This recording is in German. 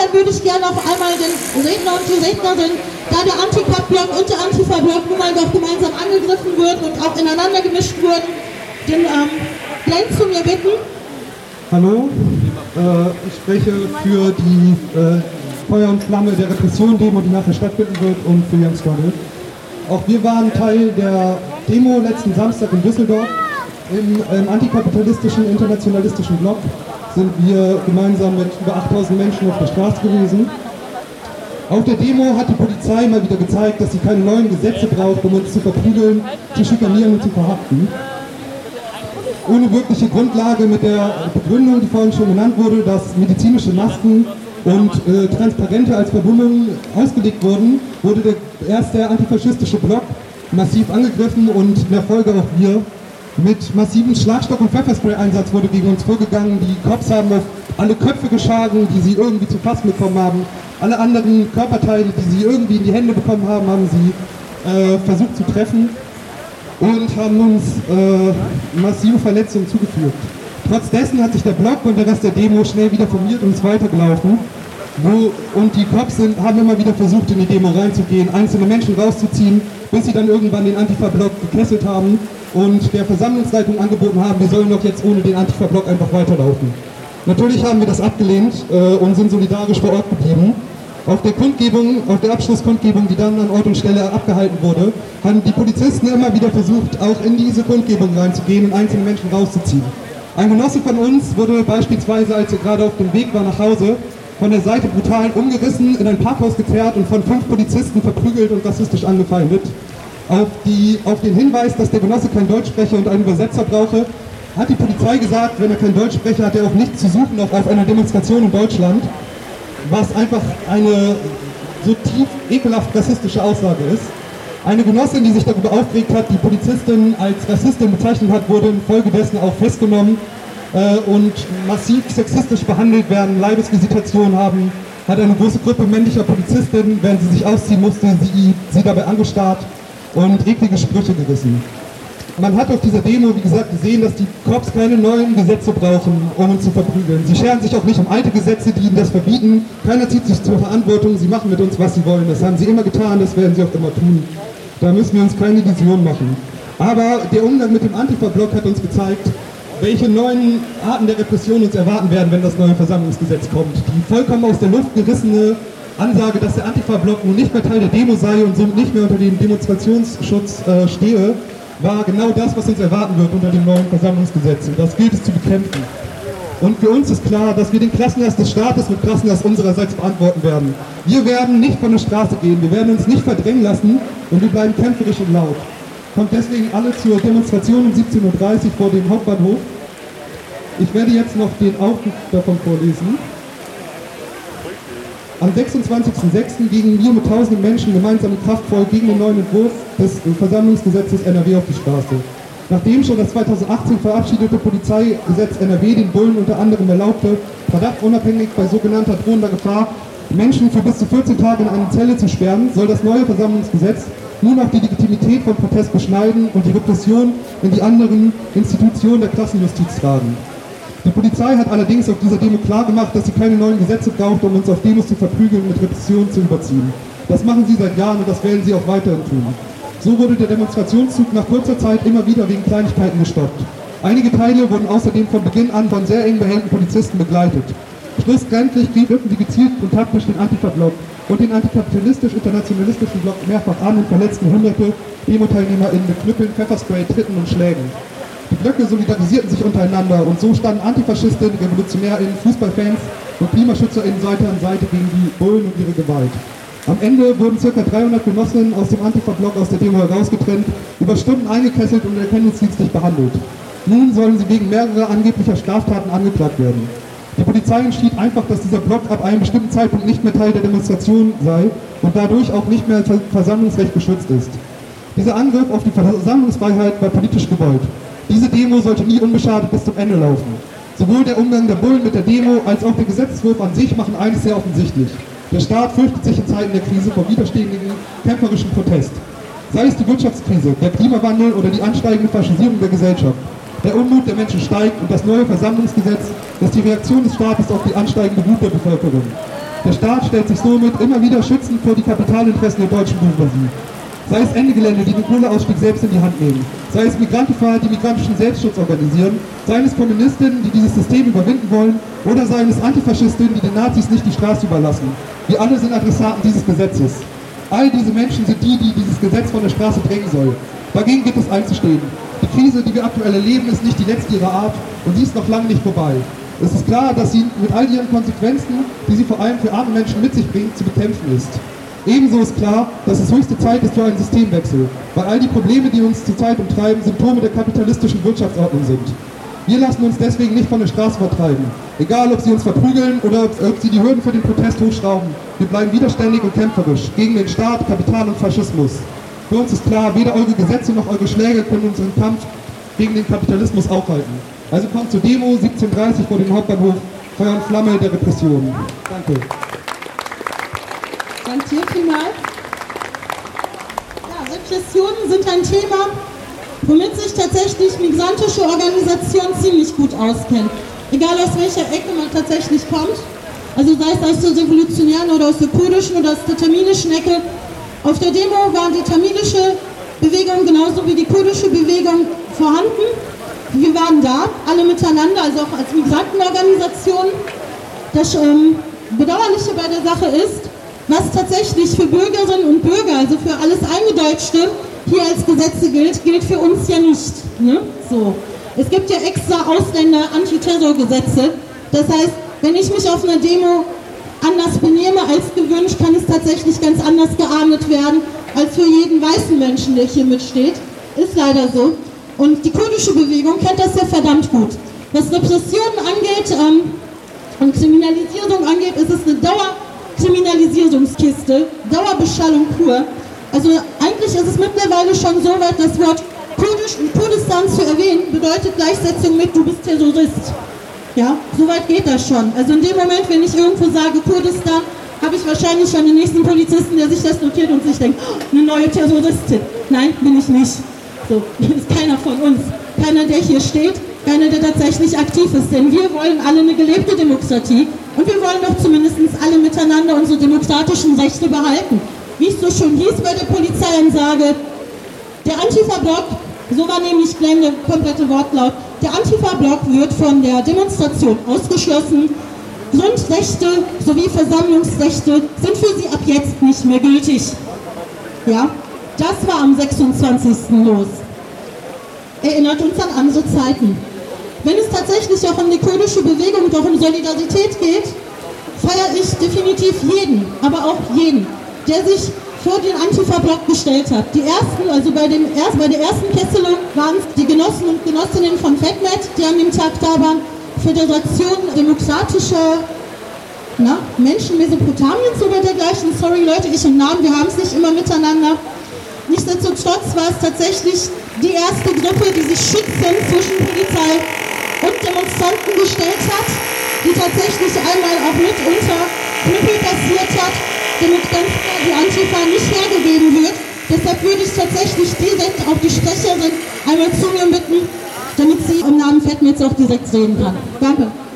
Deshalb würde ich gerne noch einmal den Redner und die Rednerin, da der Anti-Pop-Block und der Antifa-Block nun mal doch gemeinsam angegriffen wurden und auch ineinander gemischt wurden, den Glenn zu mir bitten. Hallo, ich spreche für die Feuer und Flamme der Repression-Demo, die nachher stattfinden wird, und für Young Struggle. Auch wir waren Teil der Demo letzten Samstag in Düsseldorf. Im antikapitalistischen, internationalistischen Block sind wir gemeinsam mit über 8000 Menschen auf der Straße gewesen. Auf der Demo hat die Polizei mal wieder gezeigt, dass sie keine neuen Gesetze braucht, um uns zu verprügeln, zu schikanieren und zu verhaften. Ohne wirkliche Grundlage, mit der Begründung, die vorhin schon genannt wurde, dass medizinische Masken und Transparente als Verbummung ausgelegt wurden, wurde erst der antifaschistische Block massiv angegriffen und in der Folge auch wir. Mit massivem Schlagstock- und Pfefferspray-Einsatz wurde gegen uns vorgegangen. Die Cops haben auf alle Köpfe geschlagen, die sie irgendwie zu fassen bekommen haben. Alle anderen Körperteile, die sie irgendwie in die Hände bekommen haben, haben sie versucht zu treffen und haben uns massive Verletzungen zugefügt. Trotz dessen hat sich der Block und der Rest der Demo schnell wieder formiert und ist weitergelaufen. Und die Cops haben immer wieder versucht, in die Demo reinzugehen, einzelne Menschen rauszuziehen, bis sie dann irgendwann den Antifa-Block gekesselt haben und der Versammlungsleitung angeboten haben, wir sollen doch jetzt ohne den Antifa-Block einfach weiterlaufen. Natürlich haben wir das abgelehnt und sind solidarisch vor Ort geblieben. Auf der Abschlusskundgebung, die dann an Ort und Stelle abgehalten wurde, haben die Polizisten immer wieder versucht, auch in diese Kundgebung reinzugehen und einzelne Menschen rauszuziehen. Ein Genosse von uns wurde beispielsweise, als er gerade auf dem Weg war nach Hause, von der Seite brutal umgerissen, in ein Parkhaus gezerrt und von 5 Polizisten verprügelt und rassistisch angefeindet. Auf den Hinweis, dass der Genosse kein Deutsch spreche und einen Übersetzer brauche, hat die Polizei gesagt, wenn er kein Deutsch spreche, hat er auch nichts zu suchen auf einer Demonstration in Deutschland, was einfach eine so tief ekelhaft rassistische Aussage ist. Eine Genossin, die sich darüber aufgeregt hat, die Polizistin als Rassistin bezeichnet hat, wurde infolgedessen auch festgenommen und massiv sexistisch behandelt werden, Leibesvisitation haben, hat eine große Gruppe männlicher Polizistinnen, während sie sich ausziehen musste, sie dabei angestarrt und eklige Sprüche gerissen. Man hat auf dieser Demo, wie gesagt, gesehen, dass die Cops keine neuen Gesetze brauchen, um uns zu verprügeln. Sie scheren sich auch nicht um alte Gesetze, die ihnen das verbieten. Keiner zieht sich zur Verantwortung, sie machen mit uns, was sie wollen. Das haben sie immer getan, das werden sie auch immer tun. Da müssen wir uns keine Illusionen machen. Aber der Umgang mit dem Antifa-Block hat uns gezeigt, welche neuen Arten der Repression uns erwarten werden, wenn das neue Versammlungsgesetz kommt. Die vollkommen aus der Luft gerissene Ansage, dass der Antifa-Block nun nicht mehr Teil der Demo sei und somit nicht mehr unter dem Demonstrationsschutz stehe, war genau das, was uns erwarten wird unter dem neuen Versammlungsgesetz. Und das gilt es zu bekämpfen. Und für uns ist klar, dass wir den Klassenhass des Staates mit Klassenhass unsererseits beantworten werden. Wir werden nicht von der Straße gehen, wir werden uns nicht verdrängen lassen und wir bleiben kämpferisch und laut. Kommt deswegen alle zur Demonstration um 17:30 Uhr vor dem Hauptbahnhof. Ich werde jetzt noch den Aufruf davon vorlesen. Am 26.06. gingen wir mit tausenden Menschen gemeinsam kraftvoll gegen den neuen Entwurf des Versammlungsgesetzes NRW auf die Straße. Nachdem schon das 2018 verabschiedete Polizeigesetz NRW den Bullen unter anderem erlaubte, verdachtunabhängig bei sogenannter drohender Gefahr Menschen für bis zu 14 Tage in eine Zelle zu sperren, soll das neue Versammlungsgesetz nun auch die Legitimität von Protest beschneiden und die Repression in die anderen Institutionen der Klassenjustiz tragen. Die Polizei hat allerdings auf dieser Demo klargemacht, dass sie keine neuen Gesetze braucht, um uns auf Demos zu verprügeln und mit Repression zu überziehen. Das machen sie seit Jahren und das werden sie auch weiterhin tun. So wurde der Demonstrationszug nach kurzer Zeit immer wieder wegen Kleinigkeiten gestoppt. Einige Teile wurden außerdem von Beginn an von sehr eng behelmten Polizisten begleitet. Schlussendlich griffen sie gezielt und taktisch den Antifa-Block und den antikapitalistisch-internationalistischen Block mehrfach an und verletzten hunderte Demo-TeilnehmerInnen mit Knüppeln, Pfefferspray, Tritten und Schlägen. Die Blöcke solidarisierten sich untereinander und so standen Antifaschistinnen, RevolutionärInnen, Fußballfans und KlimaschützerInnen Seite an Seite gegen die Bullen und ihre Gewalt. Am Ende wurden ca. 300 Genossinnen aus dem Antifa-Block aus der Demo herausgetrennt, über Stunden eingekesselt und erkennungsdienstlich behandelt. Nun sollen sie wegen mehrerer angeblicher Straftaten angeklagt werden. Die Polizei entschied einfach, dass dieser Block ab einem bestimmten Zeitpunkt nicht mehr Teil der Demonstration sei und dadurch auch nicht mehr als Versammlungsrecht geschützt ist. Dieser Angriff auf die Versammlungsfreiheit war politisch gewollt. Diese Demo sollte nie unbeschadet bis zum Ende laufen. Sowohl der Umgang der Bullen mit der Demo als auch der Gesetzentwurf an sich machen eines sehr offensichtlich. Der Staat fürchtet sich in Zeiten der Krise vor widerständigen, kämpferischen Protest. Sei es die Wirtschaftskrise, der Klimawandel oder die ansteigende Faschisierung der Gesellschaft. Der Unmut der Menschen steigt und das neue Versammlungsgesetz ist die Reaktion des Staates auf die ansteigende Wut der Bevölkerung. Der Staat stellt sich somit immer wieder schützend vor die Kapitalinteressen der deutschen Bourgeoisie. Sei es Ende Gelände, die den Kohleausstieg selbst in die Hand nehmen, sei es Migrantifa, die migrantischen Selbstschutz organisieren, seien es Kommunistinnen, die dieses System überwinden wollen, oder seien es Antifaschistinnen, die den Nazis nicht die Straße überlassen. Wir alle sind Adressaten dieses Gesetzes. All diese Menschen sind die, die dieses Gesetz von der Straße drängen soll. Dagegen gibt es einzustehen. Die Krise, die wir aktuell erleben, ist nicht die letzte ihrer Art und sie ist noch lange nicht vorbei. Es ist klar, dass sie mit all ihren Konsequenzen, die sie vor allem für arme Menschen mit sich bringt, zu bekämpfen ist. Ebenso ist klar, dass es höchste Zeit ist für einen Systemwechsel, weil all die Probleme, die uns zurzeit umtreiben, Symptome der kapitalistischen Wirtschaftsordnung sind. Wir lassen uns deswegen nicht von der Straße vertreiben, egal ob sie uns verprügeln oder ob sie die Hürden für den Protest hochschrauben. Wir bleiben widerständig und kämpferisch gegen den Staat, Kapital und Faschismus. Für uns ist klar, weder eure Gesetze noch eure Schläge können unseren Kampf gegen den Kapitalismus aufhalten. Also kommt zur Demo 17:30 vor dem Hauptbahnhof, Feuer und Flamme der Repression. Danke. Danke dir vielmals. Ja, Repressionen sind ein Thema, womit sich tatsächlich migrantische Organisationen ziemlich gut auskennen. Egal aus welcher Ecke man tatsächlich kommt, also sei es aus der revolutionären oder aus der kurdischen oder aus der tamilischen Ecke. Auf der Demo war die tamilische Bewegung genauso wie die kurdische Bewegung vorhanden. Wir waren da, alle miteinander, also auch als Migrantenorganisation. Das Bedauerliche bei der Sache ist, was tatsächlich für Bürgerinnen und Bürger, also für alles Eingedeutschte, hier als Gesetze gilt für uns ja nicht. Ne? So. Es gibt ja extra Ausländer-Antiterrorgesetze. Das heißt, wenn ich mich auf einer Demo anders benehme als gewünscht, kann es tatsächlich ganz anders geahndet werden, als für jeden weißen Menschen, der hier mitsteht. Ist leider so. Und die kurdische Bewegung kennt das ja verdammt gut. Was Repressionen angeht und Kriminalisierung angeht, ist es eine Dauerkriminalisierungskiste, Dauerbeschallung pur. Also eigentlich ist es mittlerweile schon so weit, das Wort Kurdisch und Kurdistan zu erwähnen, bedeutet Gleichsetzung mit du bist Terrorist. Ja, so weit geht das schon. Also in dem Moment, wenn ich irgendwo sage Kurdistan, habe ich wahrscheinlich schon den nächsten Polizisten, der sich das notiert und sich denkt, oh, eine neue Terroristin. Nein, bin ich nicht. So, ist keiner von uns. Keiner, der hier steht, keiner, der tatsächlich aktiv ist. Denn wir wollen alle eine gelebte Demokratie und wir wollen doch zumindest alle miteinander unsere demokratischen Rechte behalten. Wie es so schon hieß bei der Polizeiansage, der Antifa-Block, so war nämlich der komplette Wortlaut, der Antifa-Block wird von der Demonstration ausgeschlossen. Grundrechte sowie Versammlungsrechte sind für sie ab jetzt nicht mehr gültig. Ja, das war am 26. los. Erinnert uns an andere Zeiten. Wenn es tatsächlich auch um die kurdische Bewegung und auch um Solidarität geht, feiere ich definitiv jeden, aber auch jeden, der sich vor den Antifa-Block gestellt hat. Die ersten, also bei der ersten Kesselung waren es die Genossen und Genossinnen von FEDMET, die an dem Tag da waren, Föderation demokratischer Menschen Mesopotamiens oder dergleichen. Sorry Leute, ich und Namen, wir haben es nicht immer miteinander. Nichtsdestotrotz war es tatsächlich die erste Gruppe, die sich schützend zwischen Polizei und Demonstranten gestellt hat, die tatsächlich einmal auch mitunter Knüppel passiert hat, damit ganz klar die Antifa nicht hergegeben wird. Deshalb würde ich tatsächlich direkt auch die Sprecherin einmal zu mir bitten, damit sie im Namen FEDMET auch direkt reden kann. Danke.